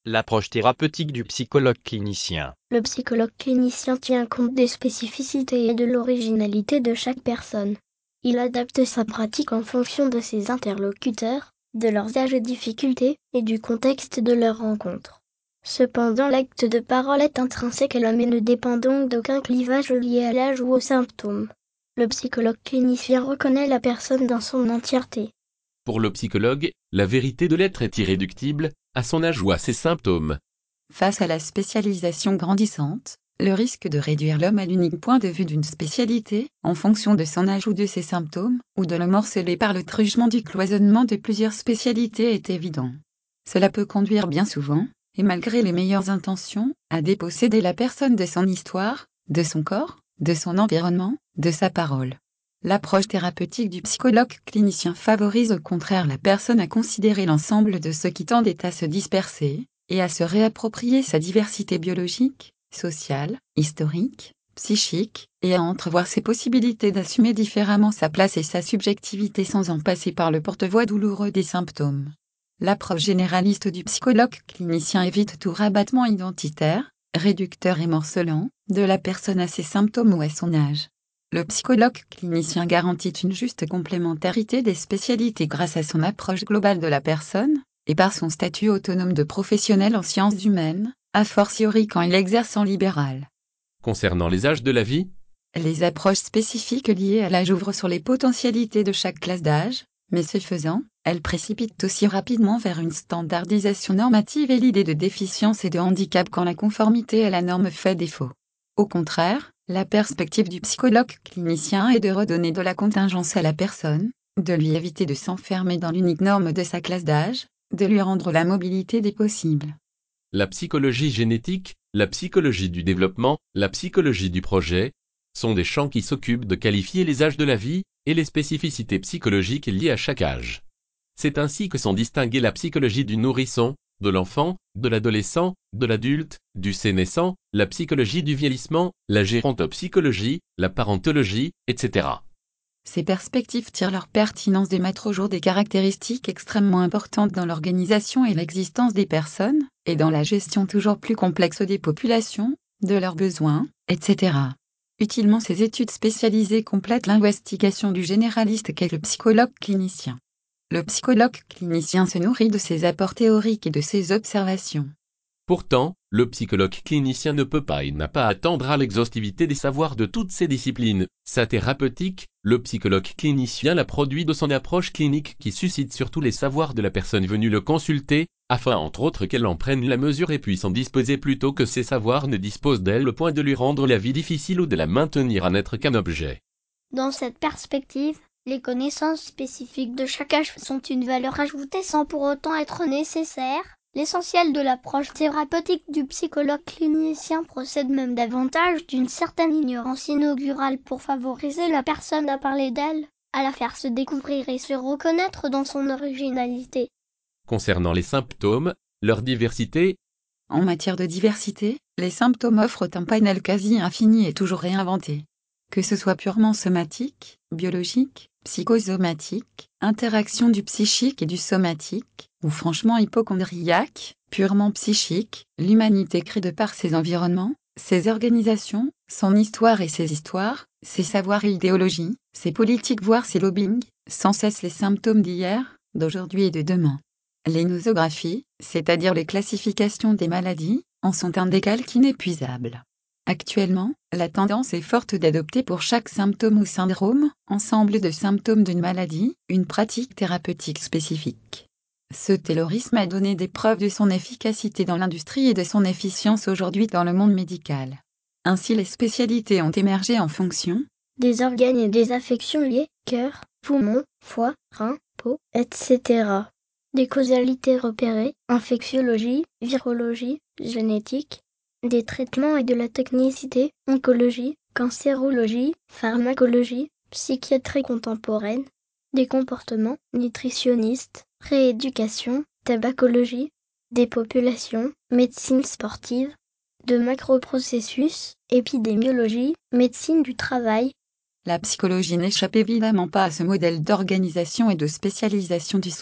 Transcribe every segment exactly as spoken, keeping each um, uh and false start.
L'approche thérapeutique du psychologue clinicien. Le psychologue clinicien tient compte des spécificités et de l'originalité de chaque personne. Il adapte sa pratique en fonction de ses interlocuteurs, de leurs âges et difficultés, et du contexte de leur rencontre. Cependant, l'acte de parole est intrinsèque à l'homme et ne dépend donc d'aucun clivage lié à l'âge ou aux symptômes. Le psychologue clinicien reconnaît la personne dans son entièreté. Pour le psychologue, la vérité de l'être est irréductible, à son âge ou à ses symptômes. Face à la spécialisation grandissante, le risque de réduire l'homme à l'unique point de vue d'une spécialité, en fonction de son âge ou de ses symptômes, ou de le morceler par le truchement du cloisonnement de plusieurs spécialités est évident. Cela peut conduire bien souvent, et malgré les meilleures intentions, à déposséder la personne de son histoire, de son corps, de son environnement, de sa parole. L'approche thérapeutique du psychologue clinicien favorise au contraire la personne à considérer l'ensemble de ce qui tendait à se disperser, et à se réapproprier sa diversité biologique, sociale, historique, psychique, et à entrevoir ses possibilités d'assumer différemment sa place et sa subjectivité sans en passer par le porte-voix douloureux des symptômes. L'approche généraliste du psychologue clinicien évite tout rabattement identitaire, réducteur et morcelant, de la personne à ses symptômes ou à son âge. Le psychologue clinicien garantit une juste complémentarité des spécialités grâce à son approche globale de la personne, et par son statut autonome de professionnel en sciences humaines, a fortiori quand il exerce en libéral. Concernant les âges de la vie, les approches spécifiques liées à l'âge ouvrent sur les potentialités de chaque classe d'âge, mais ce faisant, elles précipitent aussi rapidement vers une standardisation normative et l'idée de déficience et de handicap quand la conformité à la norme fait défaut. Au contraire, la perspective du psychologue clinicien est de redonner de la contingence à la personne, de lui éviter de s'enfermer dans l'unique norme de sa classe d'âge, de lui rendre la mobilité des possibles. La psychologie génétique, la psychologie du développement, la psychologie du projet, sont des champs qui s'occupent de qualifier les âges de la vie et les spécificités psychologiques liées à chaque âge. C'est ainsi que sont distinguées la psychologie du nourrisson, de l'enfant, de l'adolescent, de l'adulte, du sénescent, la psychologie du vieillissement, la gérontopsychologie, la parentologie, et cetera. Ces perspectives tirent leur pertinence des mettre au jour des caractéristiques extrêmement importantes dans l'organisation et l'existence des personnes, et dans la gestion toujours plus complexe des populations, de leurs besoins, et cetera. Utilement, ces études spécialisées complètent l'investigation du généraliste qu'est le psychologue clinicien. Le psychologue clinicien se nourrit de ses apports théoriques et de ses observations. Pourtant, le psychologue clinicien ne peut pas et n'a pas à attendre à l'exhaustivité des savoirs de toutes ces disciplines. Sa thérapeutique, le psychologue clinicien la produit de son approche clinique qui suscite surtout les savoirs de la personne venue le consulter, afin entre autres qu'elle en prenne la mesure et puisse en disposer plutôt que ces savoirs ne disposent d'elle au point de lui rendre la vie difficile ou de la maintenir à n'être qu'un objet. Dans cette perspective, les connaissances spécifiques de chaque âge sont une valeur ajoutée sans pour autant être nécessaires. L'essentiel de l'approche thérapeutique du psychologue clinicien procède même davantage d'une certaine ignorance inaugurale pour favoriser la personne à parler d'elle, à la faire se découvrir et se reconnaître dans son originalité. Concernant les symptômes, leur diversité. En matière de diversité, les symptômes offrent un panel quasi infini et toujours réinventé. Que ce soit purement somatique, biologique, psychosomatique, interaction du psychique et du somatique, ou franchement hypocondriaque, purement psychique, l'humanité crée de par ses environnements, ses organisations, son histoire et ses histoires, ses savoirs et idéologies, ses politiques voire ses lobbying, sans cesse les symptômes d'hier, d'aujourd'hui et de demain. Les nosographies, c'est-à-dire les classifications des maladies, en sont un décalque inépuisable. Actuellement, la tendance est forte d'adopter pour chaque symptôme ou syndrome, ensemble de symptômes d'une maladie, une pratique thérapeutique spécifique. Ce taylorisme a donné des preuves de son efficacité dans l'industrie et de son efficience aujourd'hui dans le monde médical. Ainsi, les spécialités ont émergé en fonction des organes et des affections liées, cœur, poumon, foie, rein, peau, et cetera. Des causalités repérées, infectiologie, virologie, génétique, des traitements et de la technicité, oncologie, cancérologie, pharmacologie, psychiatrie contemporaine, des comportements, nutritionnistes, rééducation, tabacologie, des populations, médecine sportive, de macroprocessus, épidémiologie, médecine du travail. La psychologie n'échappe évidemment pas à ce modèle d'organisation et de spécialisation du soin,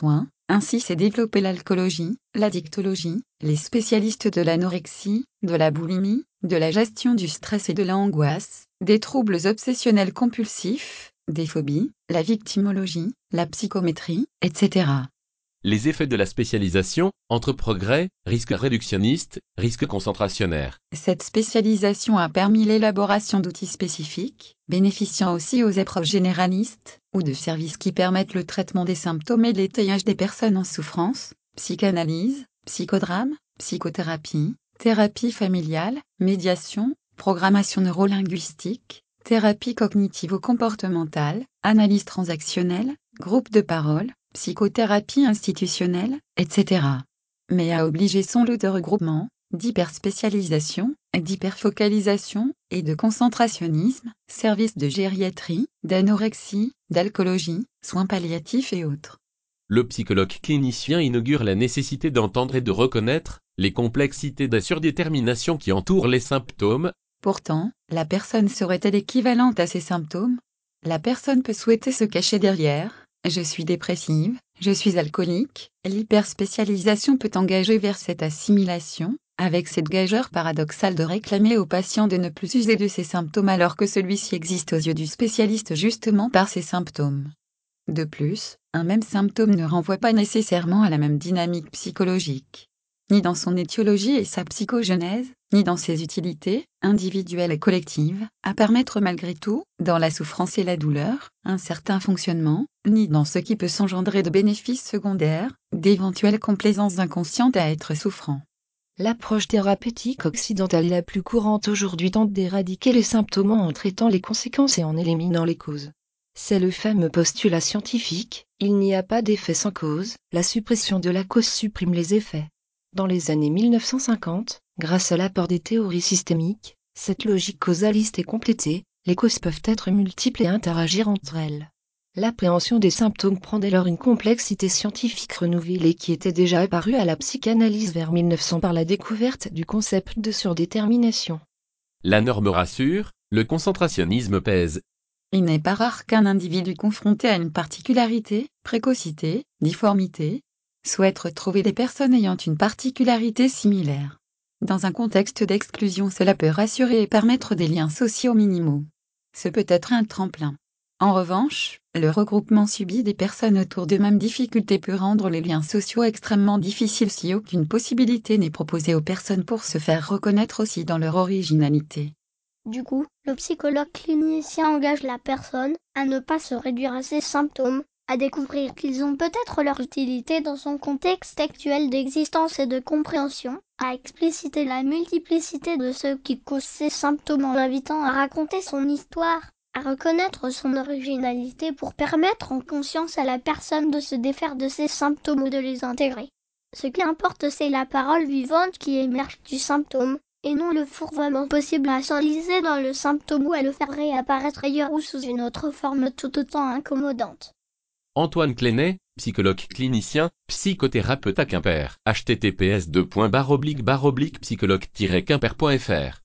Ainsi s'est développée l'alcoolologie, la dictologie, les spécialistes de l'anorexie, de la boulimie, de la gestion du stress et de l'angoisse, des troubles obsessionnels compulsifs, des phobies, la victimologie, la psychométrie, et cetera. Les effets de la spécialisation, entre progrès, risque réductionniste, risque concentrationnaire. Cette spécialisation a permis l'élaboration d'outils spécifiques, bénéficiant aussi aux approches généralistes, ou de services qui permettent le traitement des symptômes et l'étayage des personnes en souffrance, psychanalyse, psychodrame, psychothérapie, thérapie familiale, médiation, programmation neurolinguistique, thérapie cognitivo-comportementale, analyse transactionnelle, groupe de parole, psychothérapie institutionnelle, et cetera. Mais a obligé son lot de regroupement, d'hyperspécialisation, d'hyperfocalisation, et de concentrationnisme, services de gériatrie, d'anorexie, d'alcoolologie, soins palliatifs et autres. Le psychologue clinicien inaugure la nécessité d'entendre et de reconnaître les complexités de surdétermination qui entourent les symptômes. Pourtant, la personne serait-elle équivalente à ces symptômes? La personne peut souhaiter se cacher derrière « je suis dépressive »,« je suis alcoolique ». L'hyperspécialisation peut engager vers cette assimilation, avec cette gageure paradoxale de réclamer au patient de ne plus user de ses symptômes alors que celui-ci existe aux yeux du spécialiste justement par ses symptômes. De plus, un même symptôme ne renvoie pas nécessairement à la même dynamique psychologique, ni dans son étiologie et sa psychogenèse, ni dans ses utilités, individuelles et collectives, à permettre malgré tout, dans la souffrance et la douleur, un certain fonctionnement, ni dans ce qui peut s'engendrer de bénéfices secondaires, d'éventuelles complaisances inconscientes à être souffrant. L'approche thérapeutique occidentale la plus courante aujourd'hui tente d'éradiquer les symptômes en traitant les conséquences et en éliminant les causes. C'est le fameux postulat scientifique, il n'y a pas d'effet sans cause, la suppression de la cause supprime les effets. Dans les années mille neuf cent cinquante, grâce à l'apport des théories systémiques, cette logique causaliste est complétée, les causes peuvent être multiples et interagir entre elles. L'appréhension des symptômes prend dès lors une complexité scientifique renouvelée qui était déjà apparue à la psychanalyse vers mille neuf cents par la découverte du concept de surdétermination. La norme rassure, le concentrationnisme pèse. Il n'est pas rare qu'un individu confronté à une particularité, précocité, difformité, souhaite retrouver des personnes ayant une particularité similaire. Dans un contexte d'exclusion, cela peut rassurer et permettre des liens sociaux minimaux. Ce peut être un tremplin. En revanche, le regroupement subi des personnes autour de mêmes difficultés peut rendre les liens sociaux extrêmement difficiles si aucune possibilité n'est proposée aux personnes pour se faire reconnaître aussi dans leur originalité. Du coup, le psychologue clinicien engage la personne à ne pas se réduire à ses symptômes, à découvrir qu'ils ont peut-être leur utilité dans son contexte actuel d'existence et de compréhension, à expliciter la multiplicité de ceux qui causent ces symptômes en l'invitant à raconter son histoire, à reconnaître son originalité pour permettre en conscience à la personne de se défaire de ses symptômes ou de les intégrer. Ce qui importe, c'est la parole vivante qui émerge du symptôme, et non le fourvoiement possible à s'enliser dans le symptôme ou à le faire réapparaître ailleurs ou sous une autre forme tout autant incommodante. Antoine Clénet, psychologue clinicien, psychothérapeute à Quimper. h t t p s deux points barre oblique barre oblique psychologue tiret quimper point f r